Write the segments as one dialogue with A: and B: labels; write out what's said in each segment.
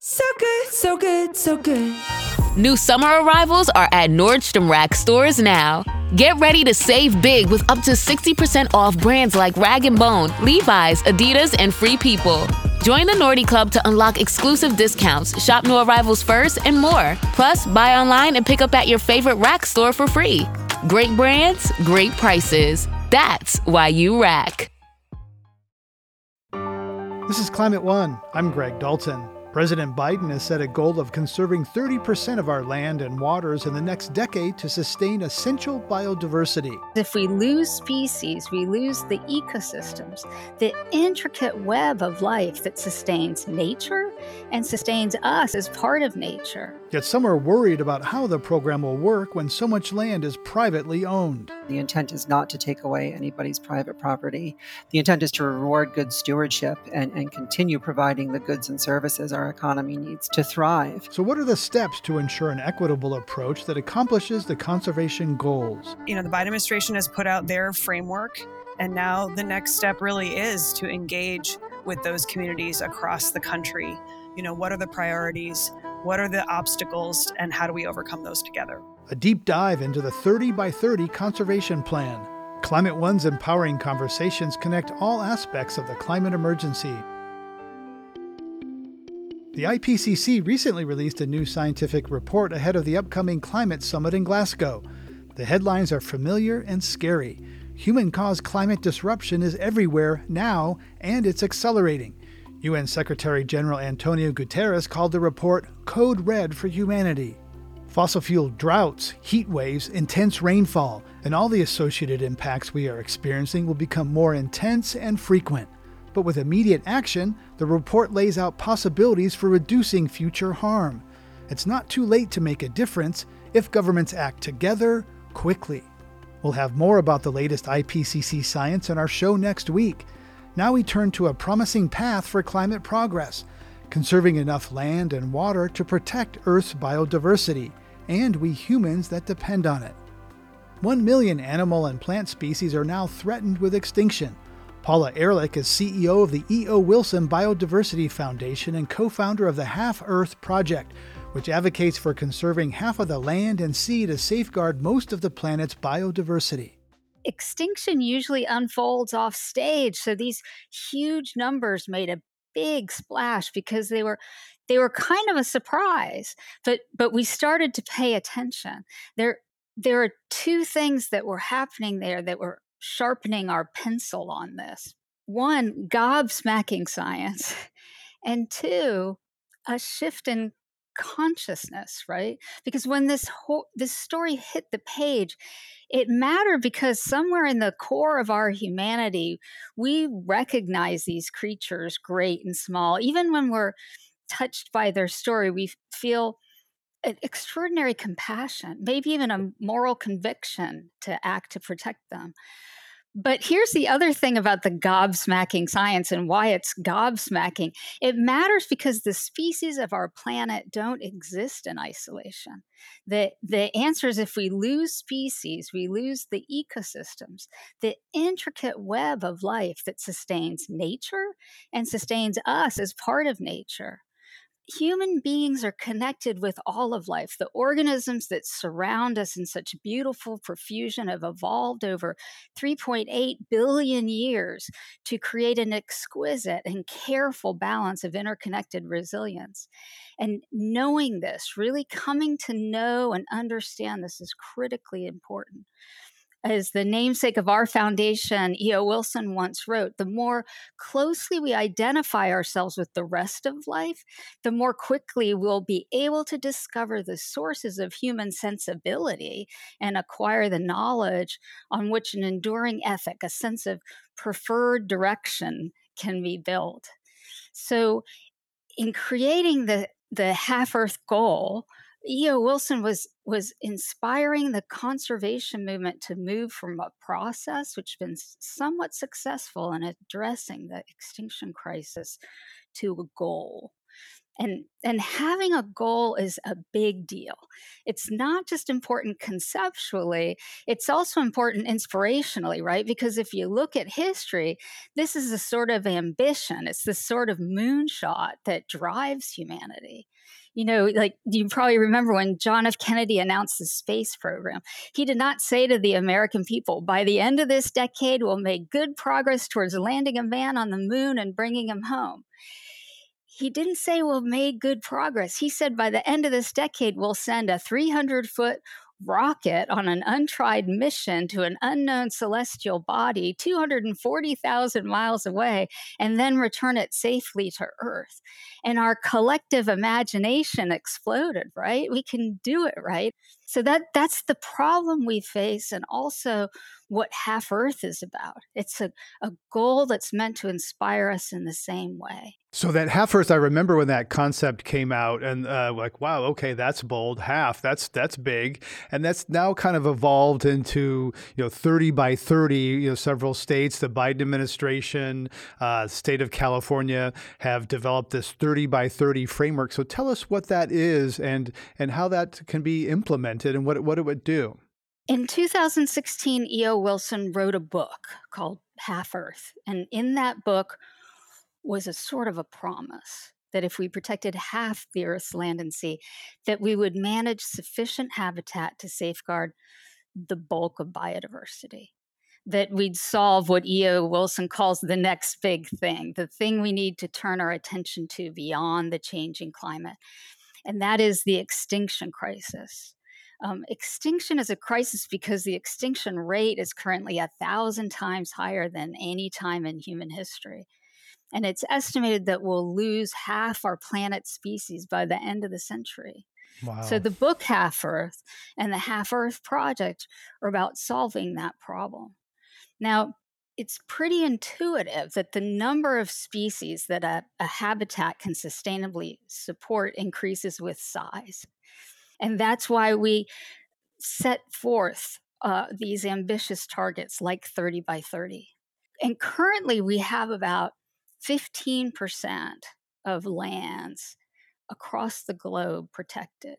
A: So good, so good, so good.
B: New summer arrivals are at Nordstrom Rack stores now. Get ready to save big with up to 60% off brands like Rag & Bone, Levi's, Adidas, and Free People. Join the Nordy Club to unlock exclusive discounts, shop new arrivals first, and more. Plus, buy online and pick up at your favorite Rack store for free. Great brands, great prices. That's why you Rack.
C: This is Climate One. I'm Greg Dalton. President Biden has set a goal of conserving 30% of our land and waters in the next decade to sustain essential biodiversity.
D: If we lose species, we lose the ecosystems, the intricate web of life that sustains nature and sustains us as part of nature.
C: Yet some are worried about how the program will work when so much land is privately owned.
E: The intent is not to take away anybody's private property. The intent is to reward good stewardship and continue providing the goods and services our economy needs to thrive.
C: So what are the steps to ensure an equitable approach that accomplishes the conservation goals?
F: The Biden administration has put out their framework, and now the next step really is to engage with those communities across the country. What are the priorities? What are the obstacles, and how do we overcome those together?
C: A deep dive into the 30 by 30 conservation plan. Climate One's empowering conversations connect all aspects of the climate emergency. The IPCC recently released a new scientific report ahead of the upcoming climate summit in Glasgow. The headlines are familiar and scary. Human-caused climate disruption is everywhere now, and it's accelerating. UN Secretary General Antonio Guterres called the report Code Red for Humanity. Fossil fuel droughts, heat waves, intense rainfall, and all the associated impacts we are experiencing will become more intense and frequent. But with immediate action, the report lays out possibilities for reducing future harm. It's not too late to make a difference if governments act together, quickly. We'll have more about the latest IPCC science in our show next week. Now we turn to a promising path for climate progress, conserving enough land and water to protect Earth's biodiversity, and we humans that depend on it. 1 million animal and plant species are now threatened with extinction. Paula Ehrlich is CEO of the E.O. Wilson Biodiversity Foundation and co-founder of the Half Earth Project, which advocates for conserving half of the land and sea to safeguard most of the planet's biodiversity.
D: Extinction usually unfolds off stage, so these huge numbers made a big splash because they were kind of a surprise, but we started to pay attention. There are two things that were happening there that were sharpening our pencil on this. One, gobsmacking science, and two, a shift in consciousness, right? Because when this story hit the page, it mattered because somewhere in the core of our humanity, we recognize these creatures, great and small. Even when we're touched by their story, we feel an extraordinary compassion, maybe even a moral conviction to act to protect them. But here's the other thing about the gobsmacking science and why it's gobsmacking. It matters because the species of our planet don't exist in isolation. The answer is if we lose species, we lose the ecosystems, the intricate web of life that sustains nature and sustains us as part of nature. Human beings are connected with all of life. The organisms that surround us in such beautiful profusion have evolved over 3.8 billion years to create an exquisite and careful balance of interconnected resilience. And knowing this, really coming to know and understand this is critically important. As the namesake of our foundation, E.O. Wilson once wrote, the more closely we identify ourselves with the rest of life, the more quickly we'll be able to discover the sources of human sensibility and acquire the knowledge on which an enduring ethic, a sense of preferred direction, can be built. So in creating the Half Earth goal, E.O. Wilson was inspiring the conservation movement to move from a process which has been somewhat successful in addressing the extinction crisis to a goal. And having a goal is a big deal. It's not just important conceptually, it's also important inspirationally, right? Because if you look at history, this is a sort of ambition. It's this sort of moonshot that drives humanity. Like you probably remember when John F. Kennedy announced the space program, he did not say to the American people, by the end of this decade, we'll make good progress towards landing a man on the moon and bringing him home. He didn't say we've made good progress. He said by the end of this decade, we'll send a 300-foot rocket on an untried mission to an unknown celestial body 240,000 miles away and then return it safely to Earth. And our collective imagination exploded, right? We can do it, right? So that's the problem we face, and also what Half Earth is about. It's a goal that's meant to inspire us in the same way.
C: So that Half Earth, I remember when that concept came out, and like, wow, okay, that's bold. Half, that's big, and that's now kind of evolved into 30 by 30. Several states, the Biden administration, state of California, have developed this 30 by 30 framework. So tell us what that is and how that can be implemented and what it would do.
D: In 2016, E.O. Wilson wrote a book called Half Earth, and in that book was a sort of a promise that if we protected half the Earth's land and sea, that we would manage sufficient habitat to safeguard the bulk of biodiversity, that we'd solve what E.O. Wilson calls the next big thing, the thing we need to turn our attention to beyond the changing climate, and that is the extinction crisis. Extinction is a crisis because the extinction rate is currently 1,000 times higher than any time in human history. And it's estimated that we'll lose half our planet's species by the end of the century.
C: Wow.
D: So the book Half Earth and the Half Earth Project are about solving that problem. Now, it's pretty intuitive that the number of species that a habitat can sustainably support increases with size. And that's why we set forth these ambitious targets like 30 by 30. And currently we have about 15% of lands across the globe protected.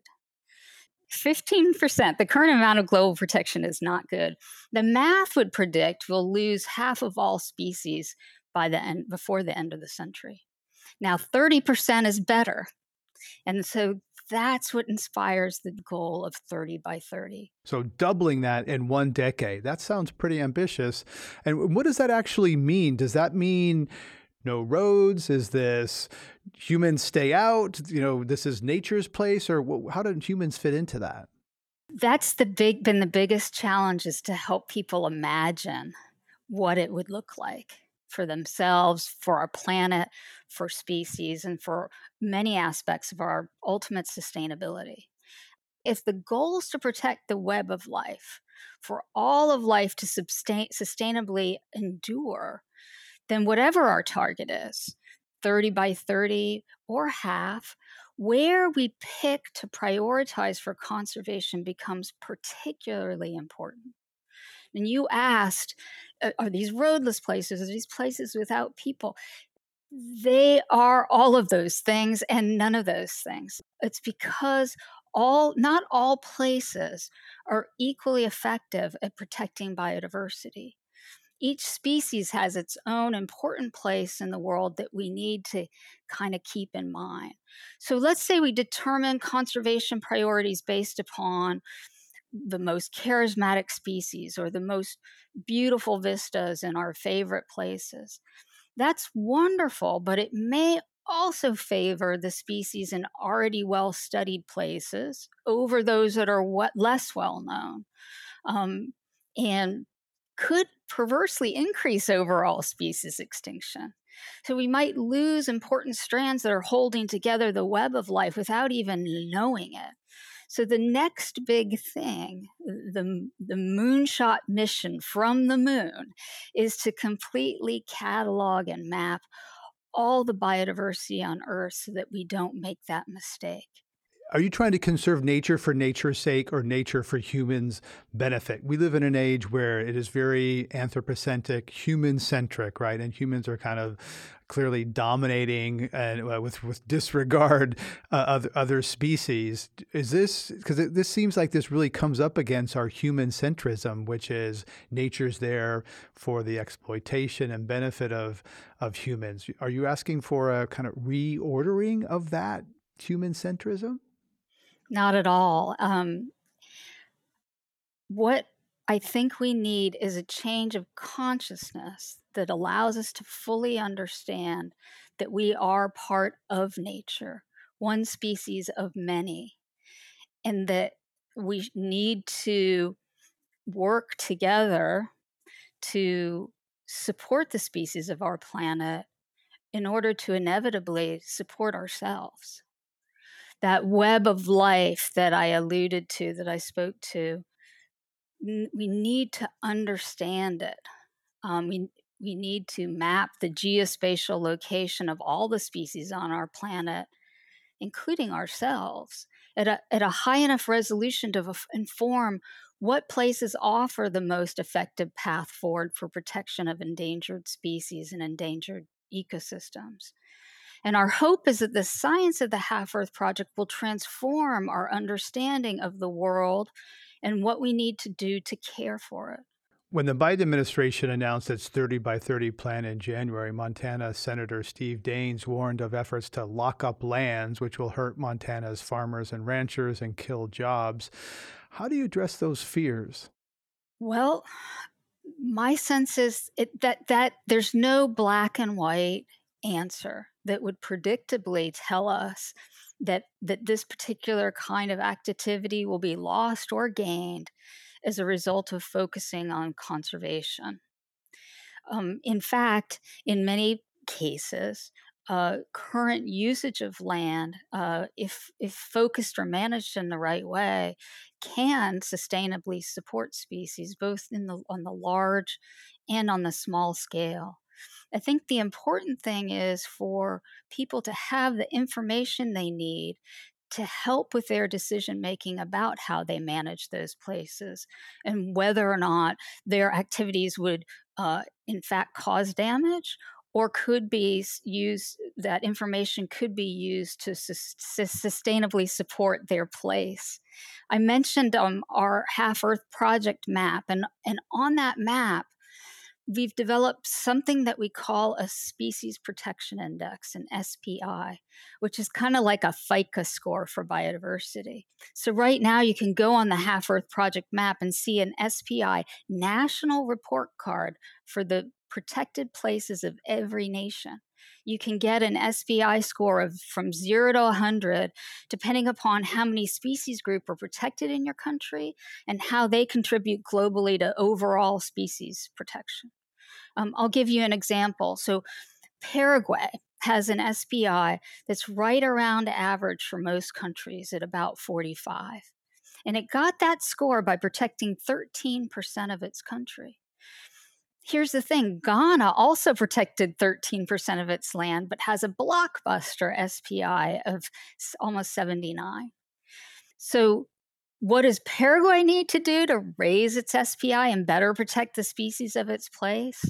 D: 15%, the current amount of global protection is not good. The math would predict we'll lose half of all species before the end of the century. Now, 30% is better. And so that's what inspires the goal of 30 by 30.
C: So doubling that in one decade, that sounds pretty ambitious. And what does that actually mean? Does that mean no roads? Is this humans stay out? This is nature's place? Or how do humans fit into that?
D: That's been the biggest challenge, is to help people imagine what it would look like for themselves, for our planet, for species, and for many aspects of our ultimate sustainability. If the goal is to protect the web of life, for all of life to sustainably endure, then whatever our target is, 30 by 30 or half, where we pick to prioritize for conservation becomes particularly important. And you asked, are these roadless places? Are these places without people? They are all of those things and none of those things. It's because not all places are equally effective at protecting biodiversity. Each species has its own important place in the world that we need to kind of keep in mind. So let's say we determine conservation priorities based upon the most charismatic species or the most beautiful vistas in our favorite places. That's wonderful, but it may also favor the species in already well-studied places over those that are less well-known, and could perversely increase overall species extinction. So we might lose important strands that are holding together the web of life without even knowing it. So the next big thing, the moonshot mission from the moon, is to completely catalog and map all the biodiversity on Earth so that we don't make that mistake.
C: Are you trying to conserve nature for nature's sake or nature for humans' benefit? We live in an age where it is very anthropocentric, human-centric, right? And humans are kind of clearly dominating and with disregard other species. Is this because this seems like this really comes up against our human centrism, which is nature's there for the exploitation and benefit of humans? Are you asking for a kind of reordering of that human centrism?
D: Not at all. What I think we need is a change of consciousness that allows us to fully understand that we are part of nature, one species of many, and that we need to work together to support the species of our planet in order to inevitably support ourselves. That web of life that I alluded to, that I spoke to, we need to understand it. We need to map the geospatial location of all the species on our planet, including ourselves, at a high enough resolution to inform what places offer the most effective path forward for protection of endangered species and endangered ecosystems. And our hope is that the science of the Half Earth Project will transform our understanding of the world and what we need to do to care for it.
C: When the Biden administration announced its 30 by 30 plan in January, Montana Senator Steve Daines warned of efforts to lock up lands, which will hurt Montana's farmers and ranchers and kill jobs. How do you address those fears?
D: Well, my sense is that there's no black and white answer that would predictably tell us that this particular kind of activity will be lost or gained as a result of focusing on conservation. In fact, in many cases, current usage of land, if focused or managed in the right way, can sustainably support species both on the large and on the small scale. I think the important thing is for people to have the information they need to help with their decision making about how they manage those places and whether or not their activities would, in fact, cause damage or could be used, that information could be used to sustainably support their place. I mentioned our Half Earth Project map, and on that map, we've developed something that we call a Species Protection Index, an SPI, which is kind of like a FICA score for biodiversity. So right now you can go on the Half Earth Project map and see an SPI national report card for the protected places of every nation. You can get an SPI score of from 0 to 100, depending upon how many species group are protected in your country and how they contribute globally to overall species protection. I'll give you an example. So Paraguay has an SPI that's right around average for most countries at about 45. And it got that score by protecting 13% of its country. Here's the thing, Ghana also protected 13% of its land, but has a blockbuster SPI of almost 79. So what does Paraguay need to do to raise its SPI and better protect the species of its place?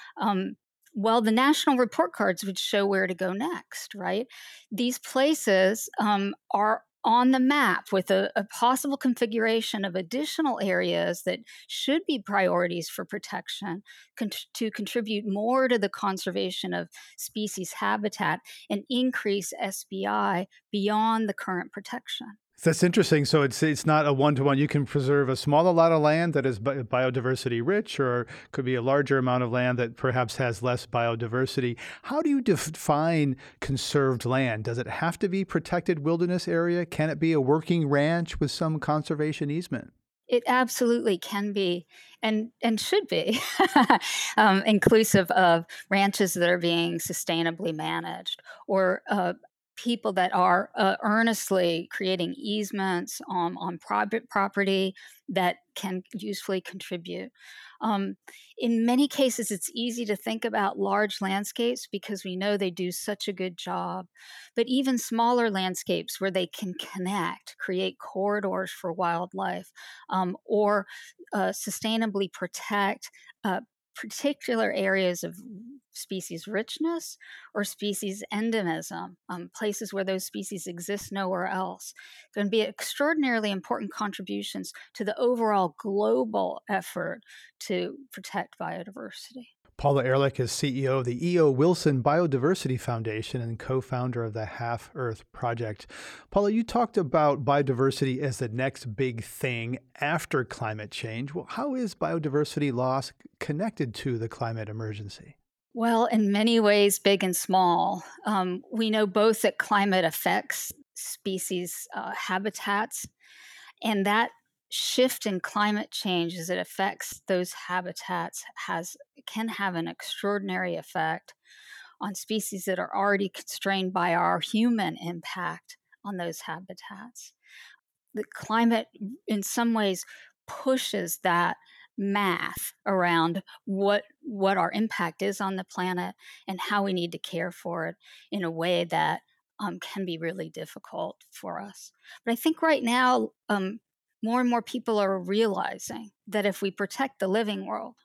D: Well, the national report cards would show where to go next, right? These places are on the map with a possible configuration of additional areas that should be priorities for protection to contribute more to the conservation of species habitat and increase SPI beyond the current protection.
C: That's interesting. So it's not a one-to-one. You can preserve a smaller lot of land that is biodiversity rich, or could be a larger amount of land that perhaps has less biodiversity. How do you define conserved land? Does it have to be protected wilderness area? Can it be a working ranch with some conservation easement?
D: It absolutely can be and should be inclusive of ranches that are being sustainably managed or people that are earnestly creating easements on private property that can usefully contribute. In many cases, it's easy to think about large landscapes because we know they do such a good job. But even smaller landscapes where they can connect, create corridors for wildlife, or sustainably protect particular areas of species richness or species endemism, places where those species exist nowhere else, going to be extraordinarily important contributions to the overall global effort to protect biodiversity.
C: Paula Ehrlich is CEO of the E.O. Wilson Biodiversity Foundation and co-founder of the Half Earth Project. Paula, you talked about biodiversity as the next big thing after climate change. Well, how is biodiversity loss connected to the climate emergency?
D: Well, in many ways, big and small. We know both that climate affects species habitats, and that shift in climate change as it affects those habitats can have an extraordinary effect on species that are already constrained by our human impact on those habitats. The climate, in some ways, pushes that math around what our impact is on the planet and how we need to care for it in a way that can be really difficult for us. But I think right now, more and more people are realizing that if we protect the living world,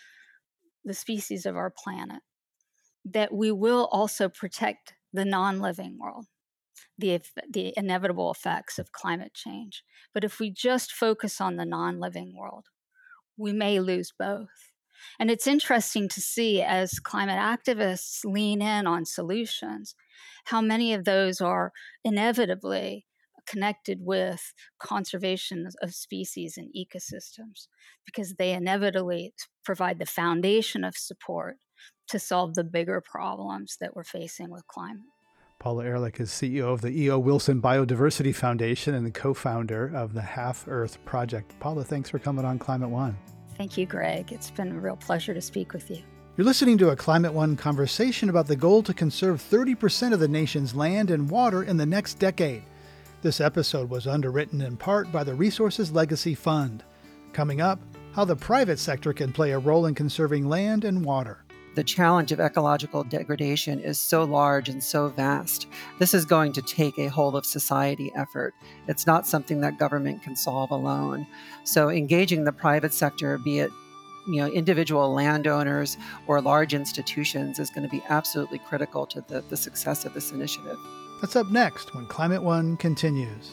D: the species of our planet, that we will also protect the non-living world, the inevitable effects of climate change. But if we just focus on the non-living world, we may lose both. And it's interesting to see as climate activists lean in on solutions, how many of those are inevitably connected with conservation of species and ecosystems, because they inevitably provide the foundation of support to solve the bigger problems that we're facing with climate.
C: Paula Ehrlich is CEO of the E.O. Wilson Biodiversity Foundation and the co-founder of the Half Earth Project. Paula, thanks for coming on Climate One.
D: Thank you, Greg. It's been a real pleasure to speak with you.
C: You're listening to a Climate One conversation about the goal to conserve 30% of the nation's land and water in the next decade. This episode was underwritten in part by the Resources Legacy Fund. Coming up, how the private sector can play a role in conserving land and water.
E: The challenge of ecological degradation is so large and so vast. This is going to take a whole of society effort. It's not something that government can solve alone. So engaging the private sector, be it individual landowners or large institutions, is going to be absolutely critical to the success of this initiative.
C: That's up next when Climate One continues.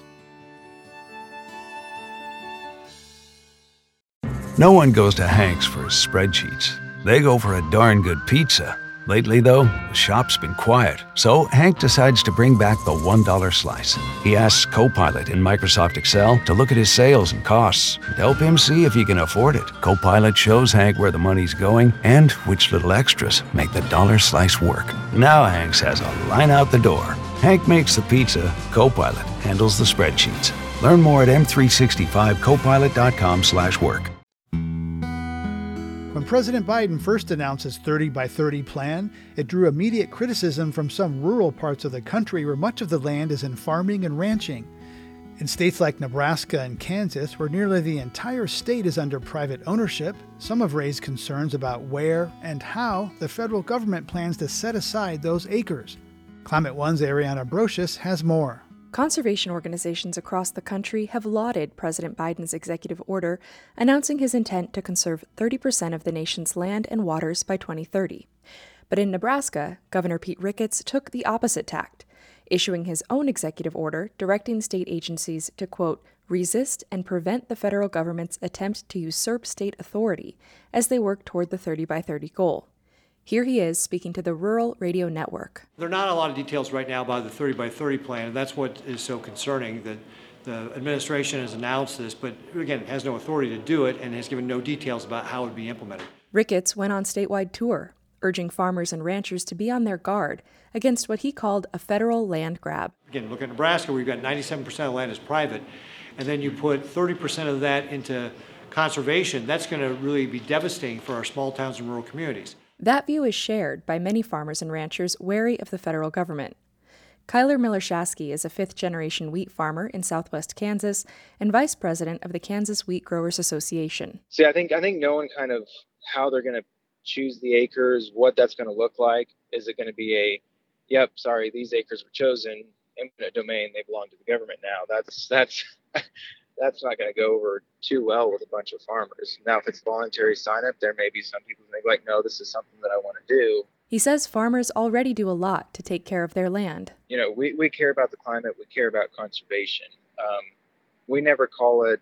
G: No one goes to Hank's for his spreadsheets. They go for a darn good pizza. Lately, though, the shop's been quiet, so Hank decides to bring back the $1 slice. He asks Copilot in Microsoft Excel to look at his sales and costs and help him see if he can afford it. Copilot shows Hank where the money's going and which little extras make the dollar slice work. Now Hank has a line out the door. Hank makes the pizza, Copilot handles the spreadsheets. Learn more at m365copilot.com/work.
C: When President Biden first announced his 30 by 30 plan, it drew immediate criticism from some rural parts of the country where much of the land is in farming and ranching. In states like Nebraska and Kansas, where nearly the entire state is under private ownership, some have raised concerns about where and how the federal government plans to set aside those acres. Climate One's Ariana Brocious has more.
A: Conservation organizations across the country have lauded President Biden's executive order announcing his intent to conserve 30% of the nation's land and waters by 2030. But in Nebraska, Governor Pete Ricketts took the opposite tact, issuing his own executive order directing state agencies to, quote, resist and prevent the federal government's attempt to usurp state authority as they work toward the 30 by 30 goal. Here he is speaking to the Rural Radio Network.
H: There are not a lot of details right now about the 30 by 30 plan, and that's what is so concerning, that the administration has announced this, but again, has no authority to do it and has given no details about how it would be implemented.
A: Ricketts went on statewide tour, urging farmers and ranchers to be on their guard against what he called a federal land grab.
H: Again, look at Nebraska, where you've got 97% of the land is private, and then you put 30% of that into conservation. That's going to really be devastating for our small towns and rural communities.
A: That view is shared by many farmers and ranchers wary of the federal government. Kyler Miller-Shasky is a fifth-generation wheat farmer in southwest Kansas and vice president of the Kansas Wheat Growers Association.
I: See, I think knowing kind of how they're going to choose the acres, what that's going to look like. Is it going to be these acres were chosen, eminent domain, they belong to the government now? That's that's not going to go over too well with a bunch of farmers. Now, if it's voluntary sign up, there may be some people who think like, no, this is something that I want to do.
A: He says farmers already do a lot to take care of their land.
I: You know, we care about the climate. We care about conservation. We never call it,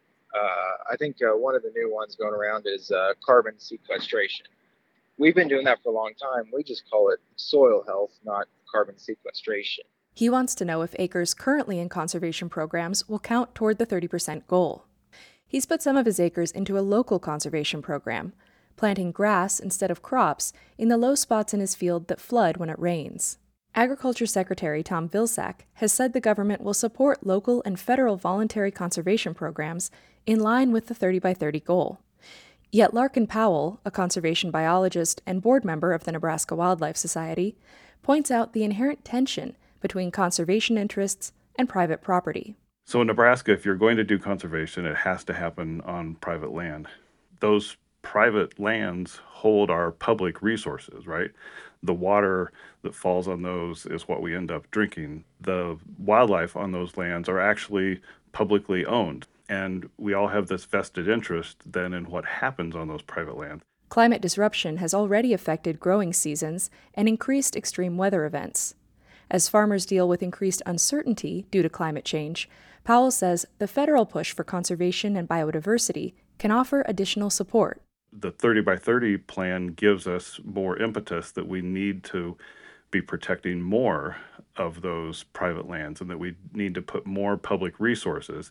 I: I think one of the new ones going around is carbon sequestration. We've been doing that for a long time. We just call it soil health, not carbon sequestration.
A: He wants to know if acres currently in conservation programs will count toward the 30% goal. He's put some of his acres into a local conservation program, planting grass instead of crops in the low spots in his field that flood when it rains. Agriculture Secretary Tom Vilsack has said the government will support local and federal voluntary conservation programs in line with the 30 by 30 goal. Yet Larkin Powell, a conservation biologist and board member of the Nebraska Wildlife Society, points out the inherent tension between conservation interests and private property.
J: So in Nebraska, if you're going to do conservation, it has to happen on private land. Those private lands hold our public resources, right? The water that falls on those is what we end up drinking. The wildlife on those lands are actually publicly owned, and we all have this vested interest then in what happens on those private lands.
A: Climate disruption has already affected growing seasons and increased extreme weather events. As farmers deal with increased uncertainty due to climate change, Powell says the federal push for conservation and biodiversity can offer additional support.
J: The 30 by 30 plan gives us more impetus that we need to be protecting more of those private lands and that we need to put more public resources,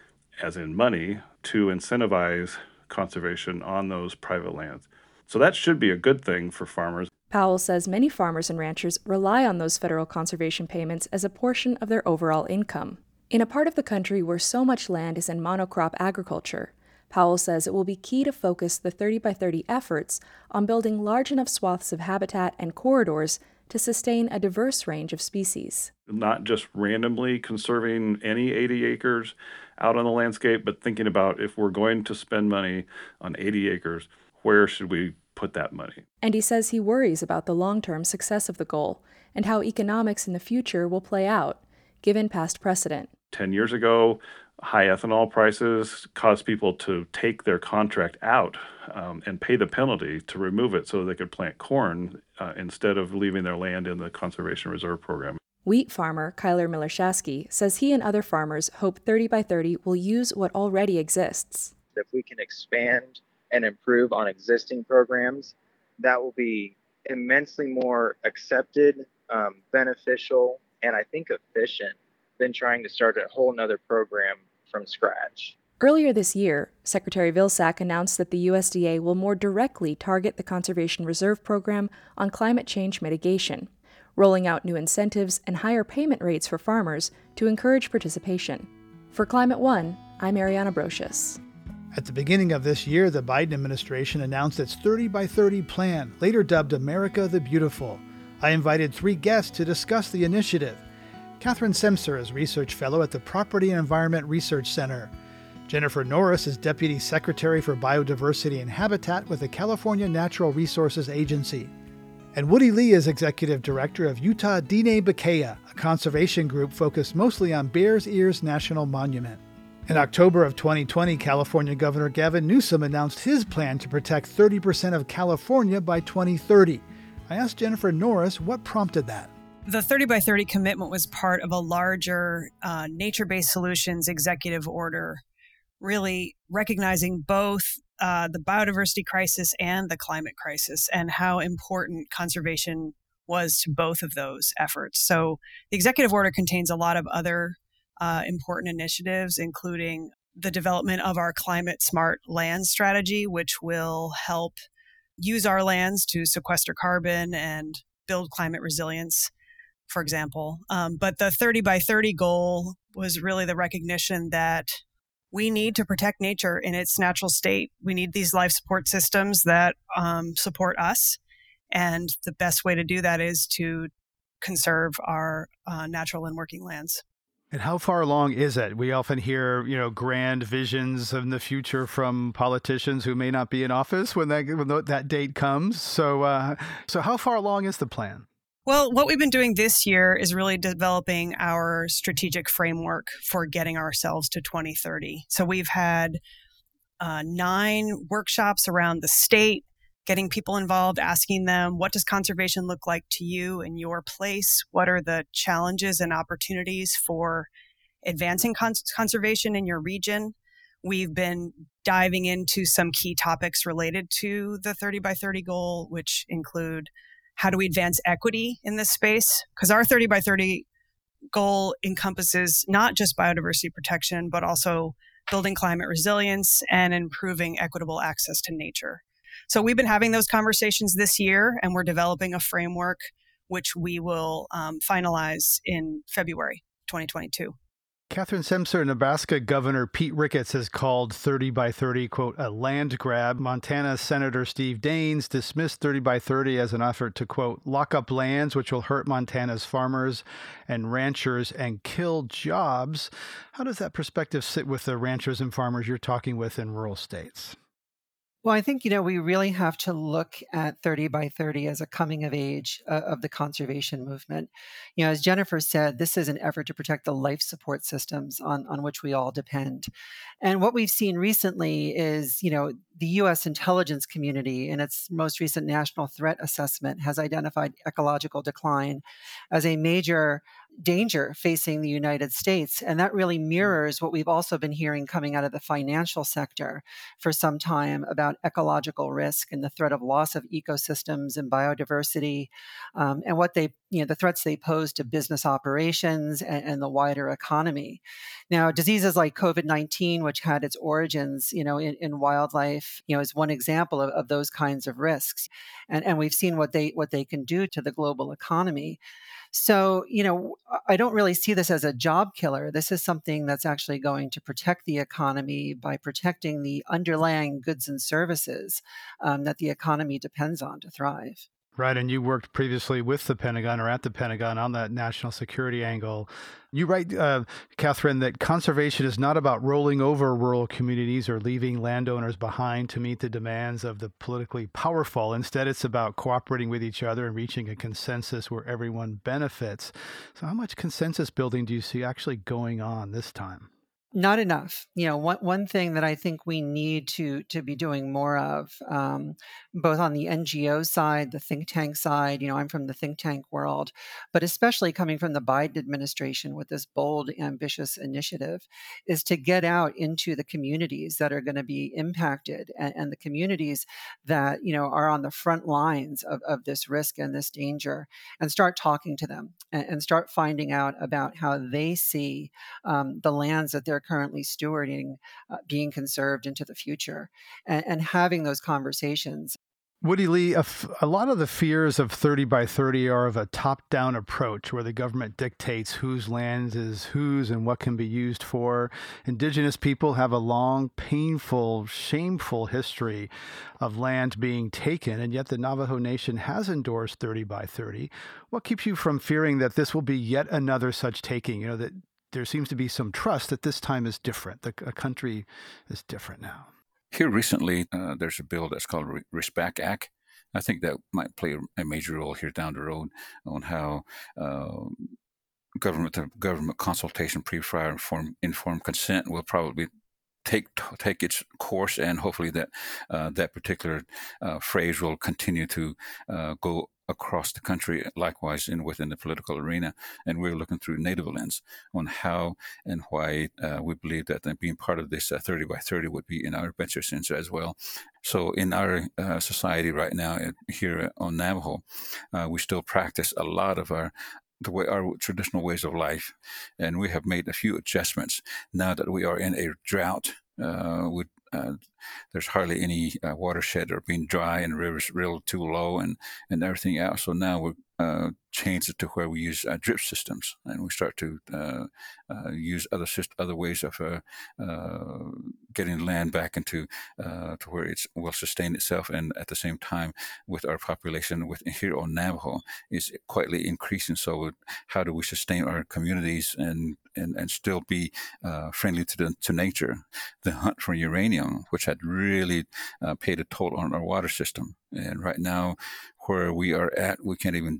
J: as in money, to incentivize conservation on those private lands. So that should be a good thing for farmers.
A: Powell says many farmers and ranchers rely on those federal conservation payments as a portion of their overall income. In a part of the country where so much land is in monocrop agriculture, Powell says it will be key to focus the 30 by 30 efforts on building large enough swaths of habitat and corridors to sustain a diverse range of species.
J: Not just randomly conserving any 80 acres out on the landscape, but thinking about if we're going to spend money on 80 acres, where should we put that money?
A: And he says he worries about the long-term success of the goal and how economics in the future will play out, given past precedent.
J: 10 years ago, high ethanol prices caused people to take their contract out and pay the penalty to remove it so they could plant corn instead of leaving their land in the Conservation Reserve Program.
A: Wheat farmer Kyler Miller-Shasky says he and other farmers hope 30 by 30 will use what already exists.
I: If we can expand and improve on existing programs, that will be immensely more accepted, beneficial, and I think efficient than trying to start a whole nother program from scratch.
A: Earlier this year, Secretary Vilsack announced that the USDA will more directly target the Conservation Reserve Program on climate change mitigation, rolling out new incentives and higher payment rates for farmers to encourage participation. For Climate One, I'm Ariana Brocious.
C: At the beginning of this year, the Biden administration announced its 30 by 30 plan, later dubbed America the Beautiful. I invited 3 guests to discuss the initiative. Catherine Semcer is Research Fellow at the Property and Environment Research Center. Jennifer Norris is Deputy Secretary for Biodiversity and Habitat with the California Natural Resources Agency. And Woody Lee is Executive Director of Utah Diné Bikéyah, a conservation group focused mostly on Bears Ears National Monument. In October of 2020, California Governor Gavin Newsom announced his plan to protect 30% of California by 2030. I asked Jennifer Norris what prompted that.
F: The 30 by 30 commitment was part of a larger nature-based solutions executive order, really recognizing both the biodiversity crisis and the climate crisis and how important conservation was to both of those efforts. So the executive order contains a lot of other important initiatives, including the development of our climate smart land strategy, which will help use our lands to sequester carbon and build climate resilience, for example. But the 30 by 30 goal was really the recognition that we need to protect nature in its natural state. We need these life support systems that support us. And the best way to do that is to conserve our natural and working lands.
C: And how far along is it? We often hear, grand visions in the future from politicians who may not be in office when that date comes. So how far along is the plan?
F: Well, what we've been doing this year is really developing our strategic framework for getting ourselves to 2030. So we've had 9 workshops around the state, getting people involved, asking them, what does conservation look like to you in your place? What are the challenges and opportunities for advancing conservation in your region? We've been diving into some key topics related to the 30 by 30 goal, which include how do we advance equity in this space? Because our 30 by 30 goal encompasses not just biodiversity protection, but also building climate resilience and improving equitable access to nature. So we've been having those conversations this year, and we're developing a framework which we will finalize in February 2022.
C: Catherine Semcer, Nebraska Governor Pete Ricketts has called 30 by 30, quote, a land grab. Montana Senator Steve Daines dismissed 30 by 30 as an effort to, quote, lock up lands, which will hurt Montana's farmers and ranchers and kill jobs. How does that perspective sit with the ranchers and farmers you're talking with in rural states?
E: Well, I think, we really have to look at 30 by 30 as a coming of age of the conservation movement. As Jennifer said, this is an effort to protect the life support systems on which we all depend. And what we've seen recently is, the U.S. intelligence community in its most recent national threat assessment has identified ecological decline as a major danger facing the United States. And that really mirrors what we've also been hearing coming out of the financial sector for some time about ecological risk and the threat of loss of ecosystems and biodiversity, and what the threats they pose to business operations and the wider economy. Now, diseases like COVID-19, which had its origins, in wildlife, is one example of those kinds of risks. And we've seen what they can do to the global economy. So, I don't really see this as a job killer. This is something that's actually going to protect the economy by protecting the underlying goods and services that the economy depends on to thrive.
C: Right, and you worked previously with the Pentagon or at the Pentagon on that national security angle. You write, Catherine, that conservation is not about rolling over rural communities or leaving landowners behind to meet the demands of the politically powerful. Instead, it's about cooperating with each other and reaching a consensus where everyone benefits. So how much consensus building do you see actually going on this time?
E: Not enough. One thing that I think we need to be doing more of, both on the NGO side, the think tank side. I'm from the think tank world, but especially coming from the Biden administration with this bold, ambitious initiative, is to get out into the communities that are going to be impacted and the communities that are on the front lines of this risk and this danger, and start talking to them and start finding out about how they see the lands that they're currently stewarding being conserved into the future, and having those conversations.
C: Woody Lee, a lot of the fears of 30 by 30 are of a top-down approach where the government dictates whose land is whose and what can be used for. Indigenous people have a long, painful, shameful history of land being taken, and yet the Navajo Nation has endorsed 30 by 30. What keeps you from fearing that this will be yet another such taking? That there seems to be some trust that this time is different. The country is different now.
K: Here recently, there's a bill that's called Respect Act. I think that might play a major role here down the road on how government consultation, pre-prior informed consent will probably take its course, and hopefully that particular phrase will continue to go across the country, likewise within the political arena. And we're looking through Native lens on how and why we believe that being part of this 30 by 30 would be in our best interest as well. So in our society right now here on Navajo, we still practice a lot of our traditional ways of life, and we have made a few adjustments now that we are in a drought. There's hardly any watershed or being dry, and rivers real too low, and everything else. So now we're changed it to where we use drip systems, and we start to use other ways of getting land back into to where it will sustain itself, and at the same time, with our population here on Navajo is quietly increasing. So how do we sustain our communities and still be friendly to nature? The hunt for uranium, which had really paid a toll on our water system, and right now, where we are at, we can't even drink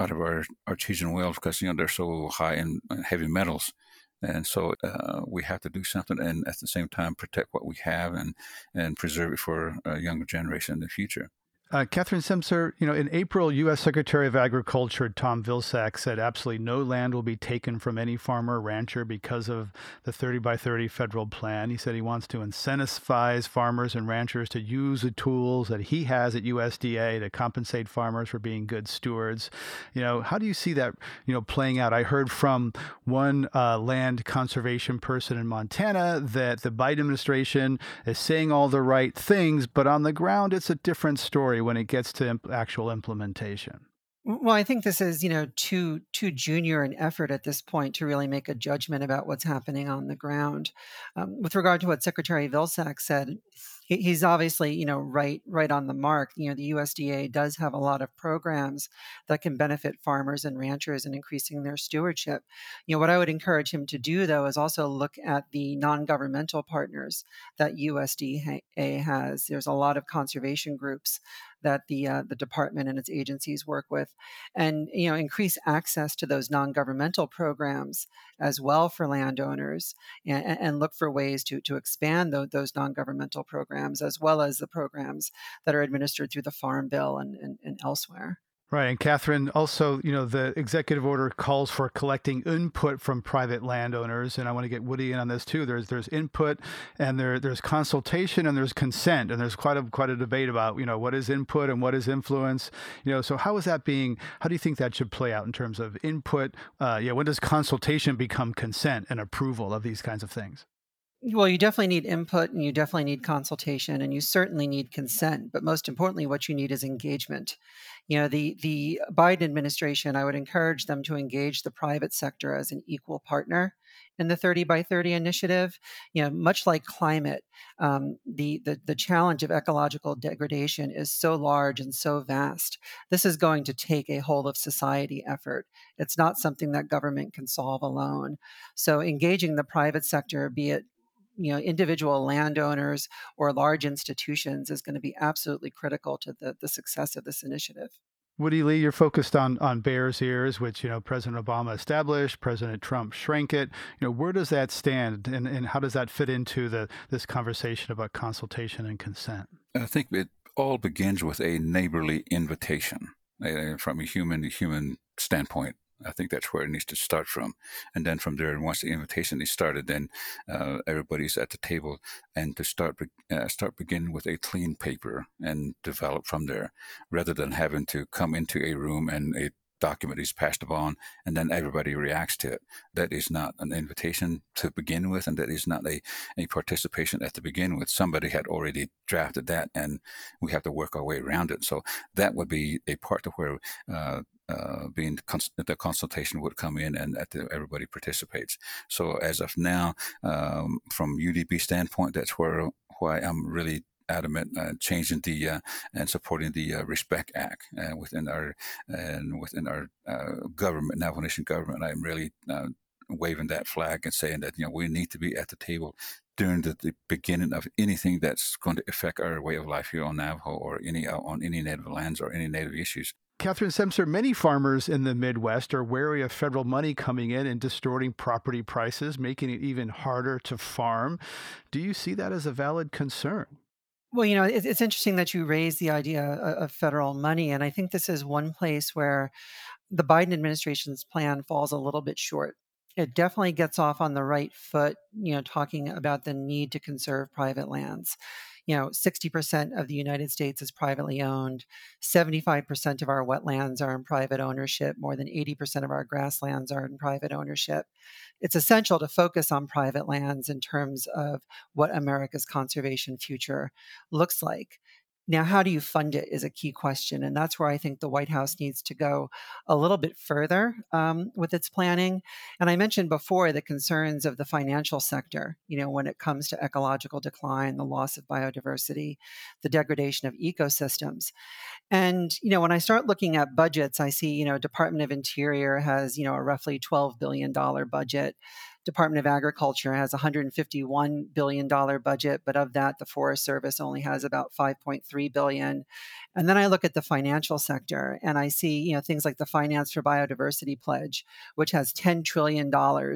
K: out of our artesian wells because they're so high in heavy metals. And so we have to do something, and at the same time protect what we have and preserve it for a younger generation in the future.
C: Catherine Semcer, in April, U.S. Secretary of Agriculture Tom Vilsack said absolutely no land will be taken from any farmer or rancher because of the 30 by 30 federal plan. He said he wants to incentivize farmers and ranchers to use the tools that he has at USDA to compensate farmers for being good stewards. How do you see that, playing out? I heard from one land conservation person in Montana that the Biden administration is saying all the right things, but on the ground, it's a different story when it gets to actual implementation.
E: Well, I think this is, too junior an effort at this point to really make a judgment about what's happening on the ground. With regard to what Secretary Vilsack said, he's obviously, right on the mark. The USDA does have a lot of programs that can benefit farmers and ranchers in increasing their stewardship. What I would encourage him to do, though, is also look at the non-governmental partners that USDA has. There's a lot of conservation groups that the department and its agencies work with, and increase access to those non-governmental programs as well for landowners, and look for ways to expand those non-governmental programs as well as the programs that are administered through the Farm Bill and elsewhere.
C: Right. And Catherine, also, the executive order calls for collecting input from private landowners. And I want to get Woody in on this too. There's input, and there's consultation, and there's consent. And there's quite a debate about, what is input and what is influence. So how do you think that should play out in terms of input? When does consultation become consent and approval of these kinds of things?
E: Well, you definitely need input, and you definitely need consultation, and you certainly need consent. But most importantly, what you need is engagement. The Biden administration, I would encourage them to engage the private sector as an equal partner in the 30 by 30 initiative. Much like climate, the challenge of ecological degradation is so large and so vast. This is going to take a whole of society effort. It's not something that government can solve alone. So engaging the private sector, be it individual landowners or large institutions, is going to be absolutely critical to the success of this initiative.
C: Woody Lee, you're focused on Bears Ears, which, President Obama established, President Trump shrank it. Where does that stand, and how does that fit into this conversation about consultation and consent?
K: I think it all begins with a neighborly invitation from a human to human standpoint. I think that's where it needs to start from. And then from there, once the invitation is started, then everybody's at the table, and to start beginning with a clean paper and develop from there, rather than having to come into a room and a document is passed upon and then everybody reacts to it. That is not an invitation to begin with, and that is not a participation at the begin with. Somebody had already drafted that, and we have to work our way around it. So that would be a part of where the consultation would come in, and everybody participates. So as of now, from UDP standpoint, that's why I'm really adamant changing and supporting the Respect Act within our government, Navajo Nation government. I'm really waving that flag and saying that we need to be at the table during the beginning of anything that's going to affect our way of life here on Navajo, or on any native lands or any native issues.
C: Catherine Semcer, many farmers in the Midwest are wary of federal money coming in and distorting property prices, making it even harder to farm. Do you see that as a valid concern?
E: Well, it's interesting that you raise the idea of federal money. And I think this is one place where the Biden administration's plan falls a little bit short. It definitely gets off on the right foot, talking about the need to conserve private lands. 60% of the United States is privately owned. 75% of our wetlands are in private ownership. More than 80% of our grasslands are in private ownership. It's essential to focus on private lands in terms of what America's conservation future looks like. Now, how do you fund it is a key question. And that's where I think the White House needs to go a little bit further with its planning. And I mentioned before the concerns of the financial sector, when it comes to ecological decline, the loss of biodiversity, the degradation of ecosystems. And, when I start looking at budgets, I see, Department of Interior has, a roughly $12 billion budget. Department of Agriculture has $151 billion budget, but of that, the Forest Service only has about $5.3 billion. And then I look at the financial sector and I see, things like the Finance for Biodiversity Pledge, which has $10 trillion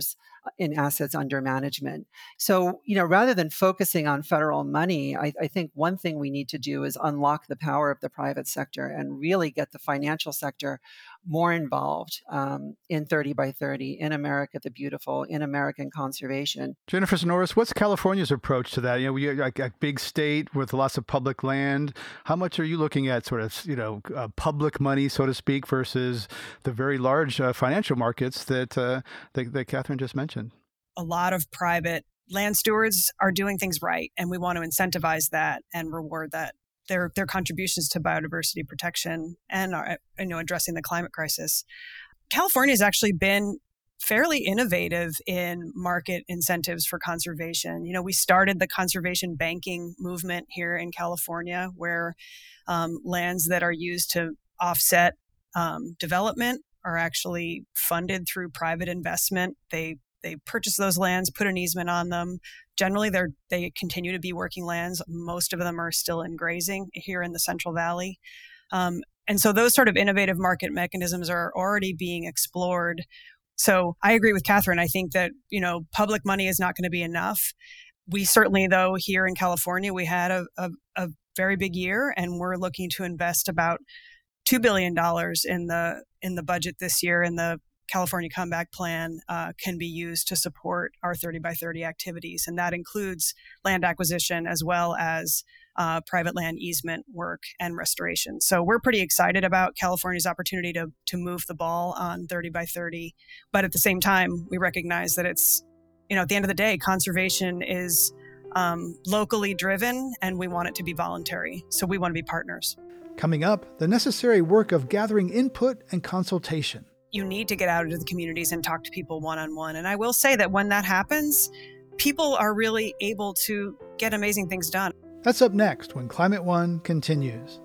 E: in assets under management. So, rather than focusing on federal money, I think one thing we need to do is unlock the power of the private sector and really get the financial sector more involved in 30 by 30, in America the Beautiful, in American conservation.
C: Jennifer Sonoris, what's California's approach to that? We are a big state with lots of public land. How much are you looking at sort of, public money, so to speak, versus the very large financial markets that Catherine just mentioned?
F: A lot of private land stewards are doing things right, and we want to incentivize that and reward that. Their contributions to biodiversity protection and addressing the climate crisis. California has actually been fairly innovative in market incentives for conservation. We started the conservation banking movement here in California, where lands that are used to offset development are actually funded through private investment. They purchase those lands, put an easement on them. Generally, they continue to be working lands. Most of them are still in grazing here in the Central Valley. And so those sort of innovative market mechanisms are already being explored. So I agree with Catherine. I think that, public money is not going to be enough. We certainly, though, here in California, we had a very big year, and we're looking to invest about $2 billion in the budget this year, and the California Comeback Plan can be used to support our 30 by 30 activities. And that includes land acquisition as well as private land easement work and restoration. So we're pretty excited about California's opportunity to move the ball on 30 by 30. But at the same time, we recognize that it's, at the end of the day, conservation is locally driven and we want it to be voluntary. So we want to be partners.
C: Coming up, the necessary work of gathering input and consultation.
F: You need to get out into the communities and talk to people one-on-one. And I will say that when that happens, people are really able to get amazing things done.
C: That's up next when Climate One continues.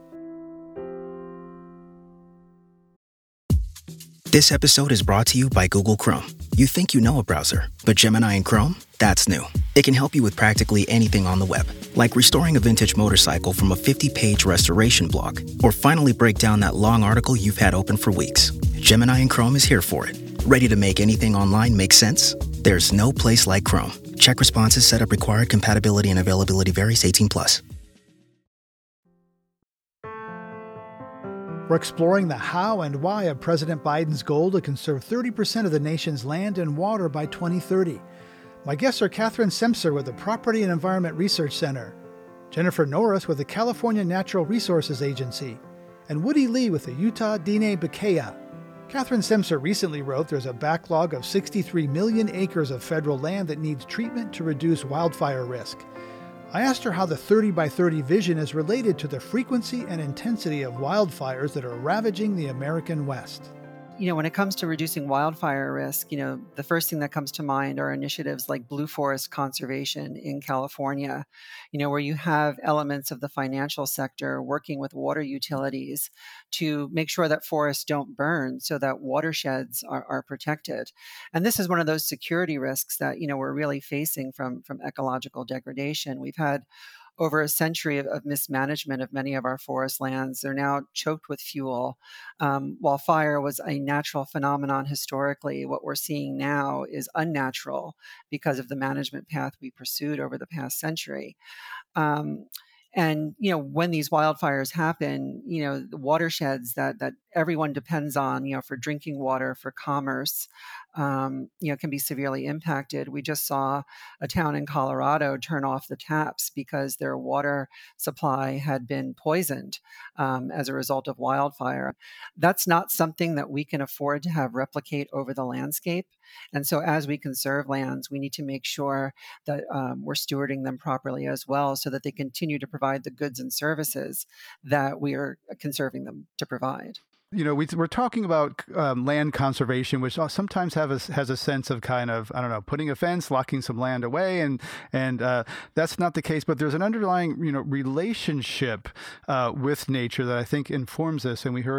L: This episode is brought to you by Google Chrome. You think you know a browser, but Gemini and Chrome? That's new. It can help you with practically anything on the web, like restoring a vintage motorcycle from a 50-page restoration blog, or finally break down that long article you've had open for weeks. Gemini and Chrome is here for it. Ready to make anything online make sense? There's no place like Chrome. Check responses, setup required, compatibility and availability varies, 18+.
C: We're exploring the how and why of President Biden's goal to conserve 30% of the nation's land and water by 2030. My guests are Catherine Semcer with the Property and Environment Research Center, Jennifer Norris with the California Natural Resources Agency, and Woody Lee with the Utah Diné Bikéyah. Catherine Semcer recently wrote there's a backlog of 63 million acres of federal land that needs treatment to reduce wildfire risk. I asked her how the 30 by 30 vision is related to the frequency and intensity of wildfires that are ravaging the American West.
E: When it comes to reducing wildfire risk, the first thing that comes to mind are initiatives like Blue Forest Conservation in California, where you have elements of the financial sector working with water utilities to make sure that forests don't burn so that watersheds are protected. And this is one of those security risks that, we're really facing from ecological degradation. We've had over a century of mismanagement of many of our forest lands. They're now choked with fuel. While fire was a natural phenomenon historically, what we're seeing now is unnatural because of the management path we pursued over the past century. And, when these wildfires happen, the watersheds that everyone depends on, for drinking water, for commerce, can be severely impacted. We just saw a town in Colorado turn off the taps because their water supply had been poisoned as a result of wildfire. That's not something that we can afford to have replicate over the landscape. And so as we conserve lands, we need to make sure that we're stewarding them properly as well so that they continue to provide the goods and services that we are conserving them to provide.
C: We're talking about land conservation, which sometimes has a sense of kind of, putting a fence, locking some land away, and that's not the case. But there's an underlying, relationship with nature that I think informs this. And we heard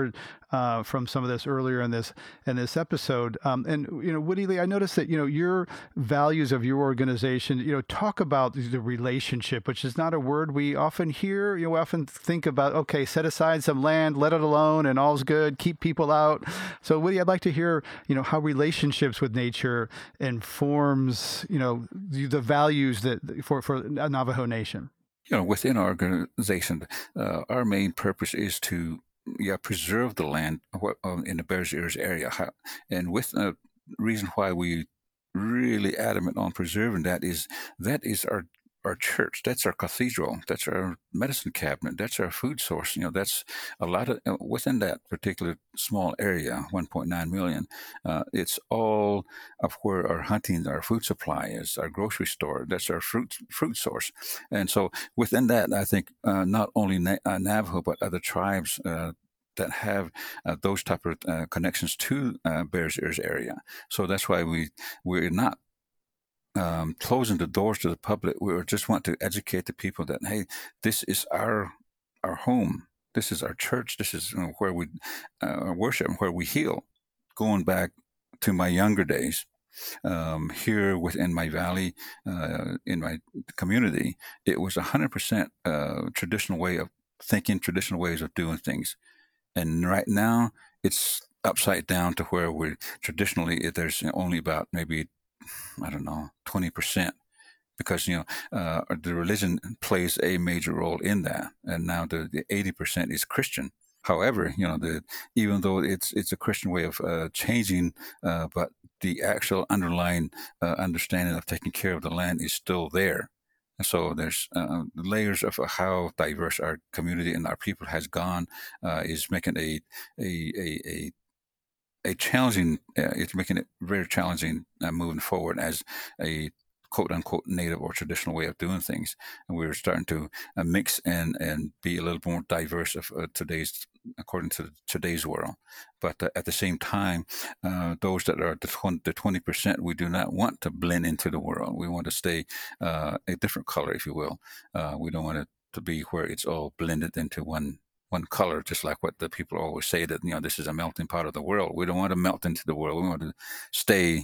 C: from some of this earlier in this episode. And Woody Lee, I noticed that your values of your organization talk about the relationship, which is not a word we often hear. We often think about, okay, set aside some land, let it alone, and all's good. Keep people out. So Woody, I'd like to hear how relationships with nature informs the values that for Navajo Nation.
K: Within our organization, our main purpose is to preserve the land in the Bears Ears area. And with the reason why we really adamant on preserving that is our church, that's our cathedral, that's our medicine cabinet, that's our food source. That's a lot of within that particular small area, 1.9 million. It's all of where our hunting, our food supply is, our grocery store. That's our fruit source. And so within that, I think not only Navajo but other tribes that have those type of connections to Bears Ears area. So that's why we're not closing the doors to the public. We just want to educate the people that, hey, this is our home. This is our church. This is where we worship and where we heal. Going back to my younger days, here within my valley, in my community, it was 100% traditional way of thinking, traditional ways of doing things. And right now, it's upside down to where we're traditionally, there's only about maybe 20%, because the religion plays a major role in that, and now the 80% is Christian. However, even though it's a Christian way of changing, but the actual underlying understanding of taking care of the land is still there. So there's layers of how diverse our community and our people has gone is making a challenging, it's making it very challenging moving forward as a quote unquote native or traditional way of doing things. And we're starting to mix and be a little more diverse of according to today's world. But at the same time, those that are the 20%, we do not want to blend into the world. We want to stay a different color, if you will. We don't want it to be where it's all blended into one color, just like what the people always say that, this is a melting pot of the world. We don't want to melt into the world. We want to stay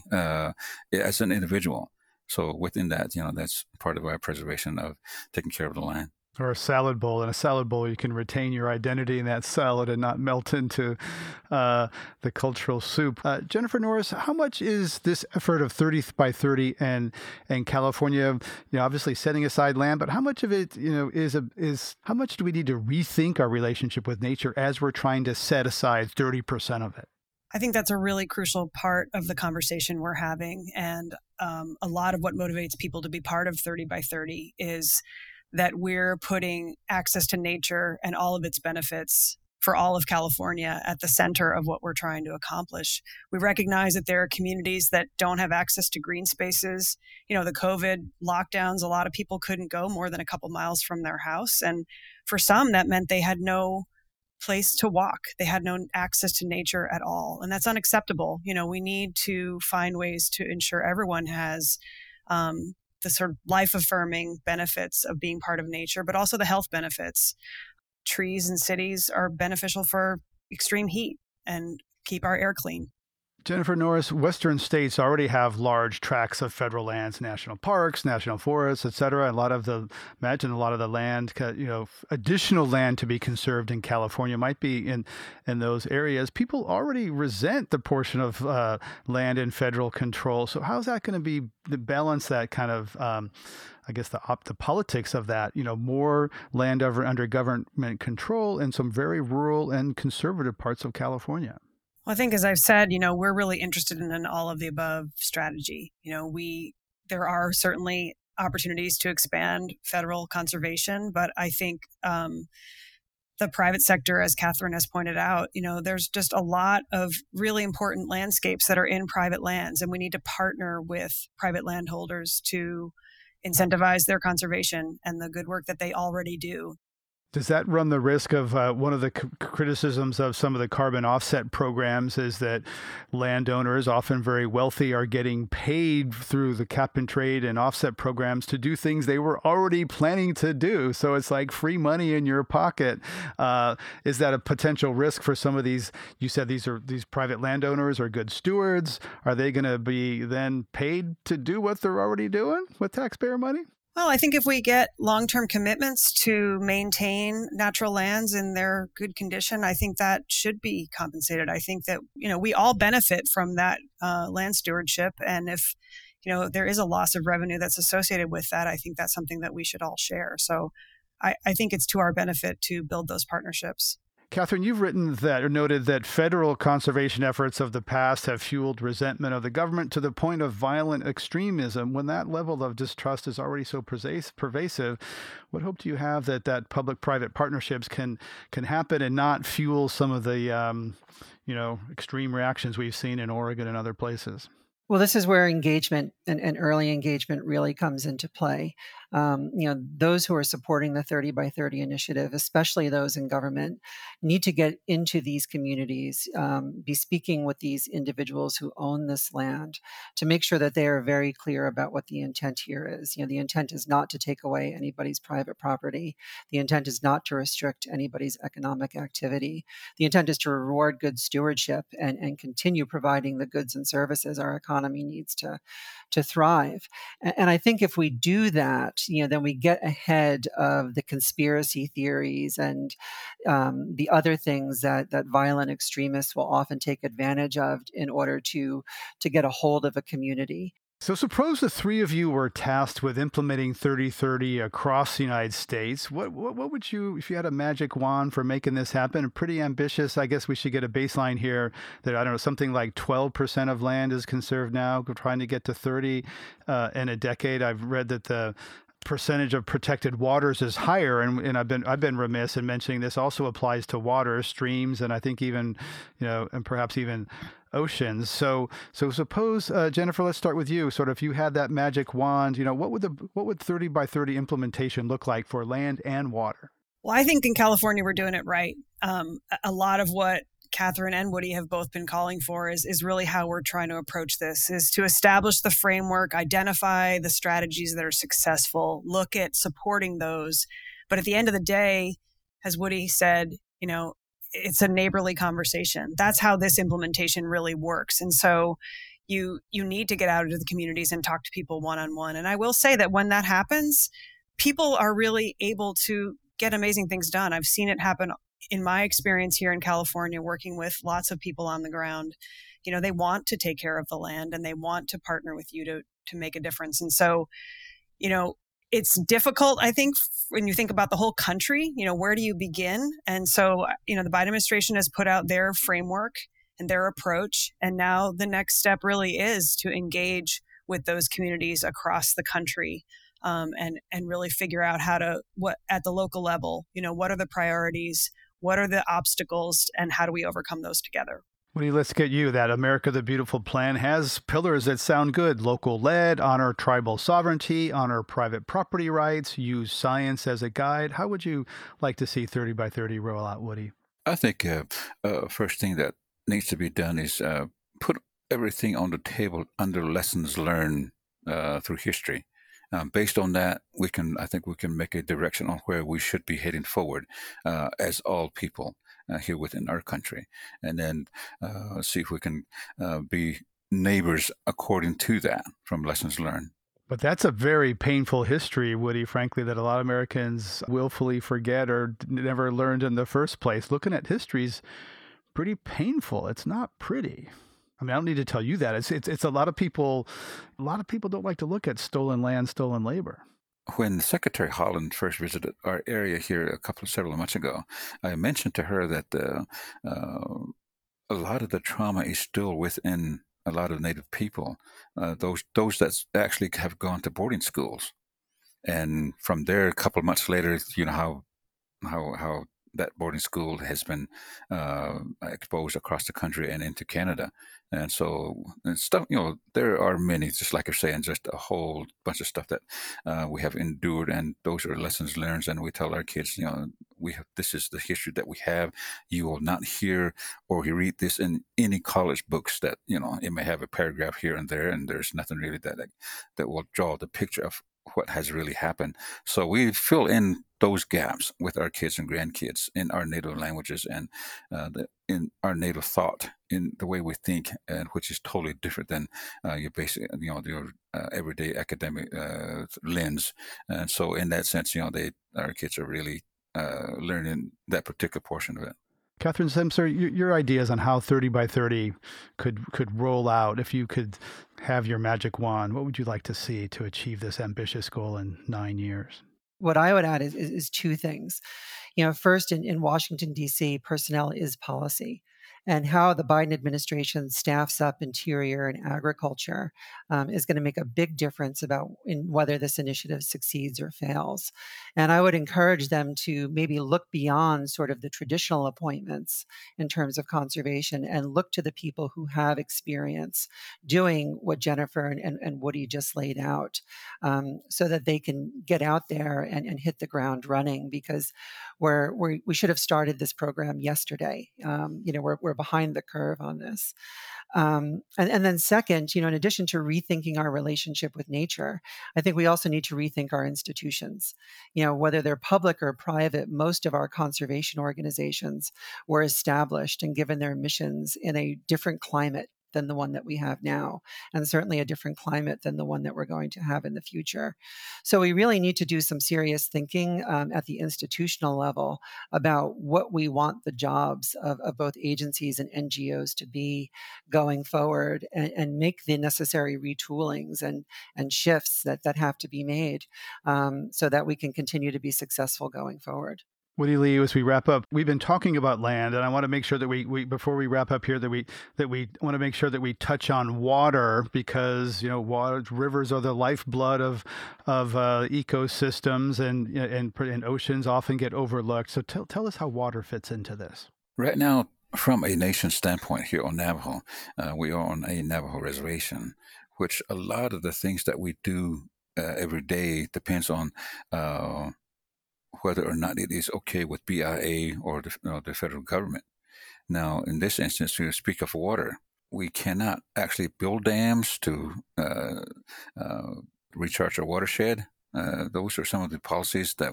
K: as an individual. So within that, that's part of our preservation of taking care of the land.
C: Or a salad bowl. In a salad bowl, you can retain your identity in that salad and not melt into the cultural soup. Jennifer Norris, how much is this effort of 30 by 30 and California, obviously setting aside land, but how much of it, is how much do we need to rethink our relationship with nature as we're trying to set aside 30% of it?
F: I think that's a really crucial part of the conversation we're having. And a lot of what motivates people to be part of 30 by 30 is that we're putting access to nature and all of its benefits for all of California at the center of what we're trying to accomplish. We recognize that there are communities that don't have access to green spaces. The COVID lockdowns, a lot of people couldn't go more than a couple miles from their house. And for some, that meant they had no place to walk. They had no access to nature at all. And that's unacceptable. We need to find ways to ensure everyone has the sort of life-affirming benefits of being part of nature, but also the health benefits. Trees in cities are beneficial for extreme heat and keep our air clean.
C: Jennifer Norris, Western states already have large tracts of federal lands, national parks, national forests, et cetera. A lot of the land, additional land to be conserved in California might be in those areas. People already resent the portion of land in federal control. So how's that going to be to balance that kind of, the politics of that, more land under government control in some very rural and conservative parts of California?
F: Well, I think, as I've said, we're really interested in an all of the above strategy. There are certainly opportunities to expand federal conservation, but I think the private sector, as Catherine has pointed out, there's just a lot of really important landscapes that are in private lands, and we need to partner with private landholders to incentivize their conservation and the good work that they already do.
C: Does that run the risk of one of the criticisms of some of the carbon offset programs is that landowners, often very wealthy, are getting paid through the cap and trade and offset programs to do things they were already planning to do? So it's like free money in your pocket. Is that a potential risk for some of these? You said these private landowners are good stewards. Are they going to be then paid to do what they're already doing with taxpayer money?
F: Well, I think if we get long-term commitments to maintain natural lands in their good condition, I think that should be compensated. I think that, we all benefit from that land stewardship. And if, there is a loss of revenue that's associated with that, I think that's something that we should all share. So I think it's to our benefit to build those partnerships.
C: Catherine, you've written that or noted that federal conservation efforts of the past have fueled resentment of the government to the point of violent extremism. When that level of distrust is already so pervasive, what hope do you have that public-private partnerships can happen and not fuel some of the extreme reactions we've seen in Oregon and other places?
E: Well, this is where engagement and early engagement really comes into play. Those who are supporting the 30 by 30 initiative, especially those in government, need to get into these communities, be speaking with these individuals who own this land to make sure that they are very clear about what the intent here is. The intent is not to take away anybody's private property. The intent is not to restrict anybody's economic activity. The intent is to reward good stewardship and continue providing the goods and services our economy needs to thrive. And I think if we do that, then we get ahead of the conspiracy theories and the other things that violent extremists will often take advantage of in order to get a hold of a community.
C: So suppose the three of you were tasked with implementing 30/30 across the United States. What would you, if you had a magic wand for making this happen? Pretty ambitious. I guess we should get a baseline here that, I don't know, something like 12% of land is conserved now. We're trying to get to 30 in a decade. I've read that the percentage of protected waters is higher, and I've been remiss in mentioning this also applies to water, streams, and I think even and perhaps even oceans. So suppose Jennifer, let's start with you. Sort of, if you had that magic wand, what would 30 by 30 implementation look like for land and water?
F: Well, I think in California we're doing it right. A lot of what Catherine and Woody have both been calling for is really how we're trying to approach this, is to establish the framework, identify the strategies that are successful, look at supporting those. But at the end of the day, as Woody said, it's a neighborly conversation. That's how this implementation really works. And so you need to get out into the communities and talk to people one-on-one. And I will say that when that happens, people are really able to get amazing things done. I've seen it happen in my experience here in California, working with lots of people on the ground. They want to take care of the land and they want to partner with you to make a difference. And so, it's difficult, I think, when you think about the whole country, where do you begin? And so, the Biden administration has put out their framework and their approach. And now the next step really is to engage with those communities across the country and really figure out what at the local level, what are the priorities, what are the obstacles, and how do we overcome those together?
C: Woody, let's get you. That America the Beautiful plan has pillars that sound good. Local led, honor tribal sovereignty, honor private property rights, use science as a guide. How would you like to see 30 by 30 roll out, Woody?
K: I think first thing that needs to be done is put everything on the table under lessons learned through history. Based on that, I think we can make a direction on where we should be heading forward as all people here within our country, and then see if we can be neighbors according to that from lessons learned.
C: But that's a very painful history, Woody, frankly, that a lot of Americans willfully forget or never learned in the first place. Looking at history is pretty painful. It's not pretty. I mean, I don't need to tell you that. It's a lot of people don't like to look at stolen land, stolen labor.
K: When Secretary Haaland first visited our area here several months ago, I mentioned to her that a lot of the trauma is still within a lot of Native people, those that actually have gone to boarding schools. And from there, a couple of months later, how that boarding school has been exposed across the country and into Canada. And so stuff, there are many, just like you're saying, just a whole bunch of stuff that we have endured, and those are lessons learned. And we tell our kids, this is the history that we have. You will not hear or read this in any college books that, it may have a paragraph here and there, and there's nothing really that will draw the picture of what has really happened. So we fill in those gaps with our kids and grandkids in our native languages and in our native thought, in the way we think, and which is totally different than your basic, your everyday academic lens. And so, in that sense, our kids are really learning that particular portion of it.
C: Catherine Semcer, your ideas on how 30 by 30 could roll out. If you could have your magic wand, what would you like to see to achieve this ambitious goal in 9 years?
E: What I would add is two things. First, in Washington, D.C., personnel is policy. And how the Biden administration staffs up interior and agriculture is going to make a big difference in whether this initiative succeeds or fails. And I would encourage them to maybe look beyond sort of the traditional appointments in terms of conservation and look to the people who have experience doing what Jennifer and Woody just laid out, so that they can get out there and hit the ground running, because we should have started this program yesterday. We're behind the curve on this. And then second, in addition to rethinking our relationship with nature, I think we also need to rethink our institutions. Whether they're public or private, most of our conservation organizations were established and given their missions in a different climate than the one that we have now, and certainly a different climate than the one that we're going to have in the future. So we really need to do some serious thinking at the institutional level about what we want the jobs of both agencies and NGOs to be going forward, and make the necessary retoolings and shifts that have to be made so that we can continue to be successful going forward.
C: Woody Lee, as we wrap up, we've been talking about land, and I want to make sure that we before we wrap up here, that we want to make sure that we touch on water, because rivers are the lifeblood of ecosystems, and oceans often get overlooked. So tell us how water fits into this.
K: Right now, from a nation standpoint here on Navajo, we are on a Navajo reservation, which a lot of the things that we do every day depends on whether or not it is okay with BIA or the federal government. Now, in this instance, we speak of water. We cannot actually build dams to recharge our watershed. Those are some of the policies that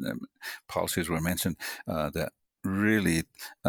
K: were mentioned that really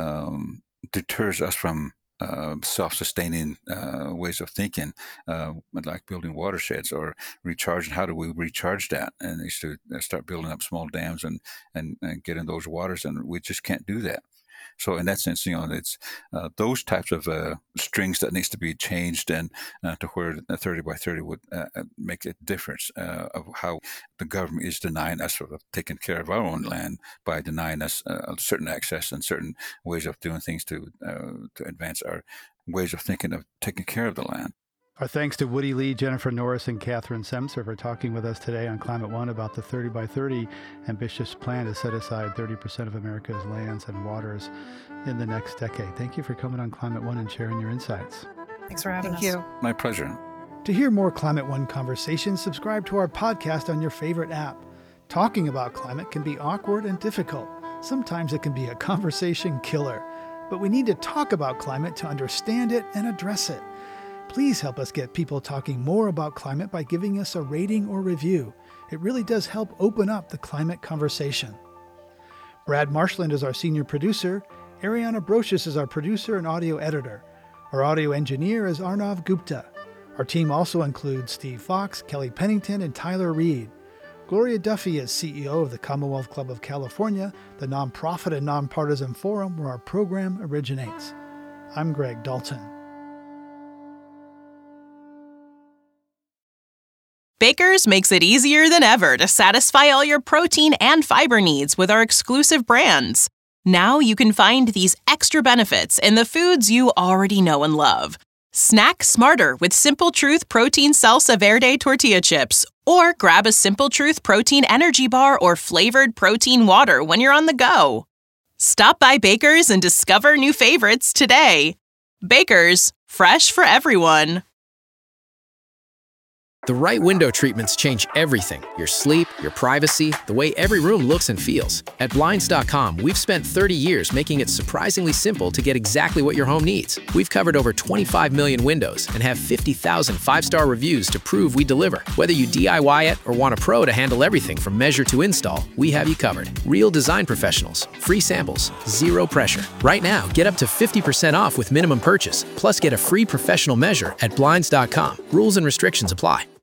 K: deters us from self-sustaining ways of thinking, like building watersheds or recharging. How do we recharge that? And is to start building up small dams and getting those waters, and we just can't do that. So in that sense, it's those types of strings that needs to be changed, and to where 30 by 30 would make a difference of how the government is denying us sort of taking care of our own land by denying us certain access and certain ways of doing things to advance our ways of thinking of taking care of the land.
C: Our thanks to Woody Lee, Jennifer Norris, and Catherine Semcer for talking with us today on Climate One about the 30 by 30 ambitious plan to set aside 30% of America's lands and waters in the next decade. Thank you for coming on Climate One and sharing your insights.
F: Thanks for having us.
E: Thank you.
K: My pleasure.
C: To hear more Climate One conversations, subscribe to our podcast on your favorite app. Talking about climate can be awkward and difficult. Sometimes it can be a conversation killer. But we need to talk about climate to understand it and address it. Please help us get people talking more about climate by giving us a rating or review. It really does help open up the climate conversation. Brad Marshland is our senior producer. Ariana Brocious is our producer and audio editor. Our audio engineer is Arnav Gupta. Our team also includes Steve Fox, Kelly Pennington, and Tyler Reed. Gloria Duffy is CEO of the Commonwealth Club of California, the nonprofit and nonpartisan forum where our program originates. I'm Greg Dalton.
M: Baker's makes it easier than ever to satisfy all your protein and fiber needs with our exclusive brands. Now you can find these extra benefits in the foods you already know and love. Snack smarter with Simple Truth Protein Salsa Verde tortilla chips, or grab a Simple Truth Protein Energy Bar or flavored protein water when you're on the go. Stop by Baker's and discover new favorites today. Baker's, fresh for everyone.
N: The right window treatments change everything: your sleep, your privacy, the way every room looks and feels. At Blinds.com, we've spent 30 years making it surprisingly simple to get exactly what your home needs. We've covered over 25 million windows and have 50,000 five-star reviews to prove we deliver. Whether you DIY it or want a pro to handle everything from measure to install, we have you covered. Real design professionals, free samples, zero pressure. Right now, get up to 50% off with minimum purchase, plus get a free professional measure at Blinds.com. Rules and restrictions apply.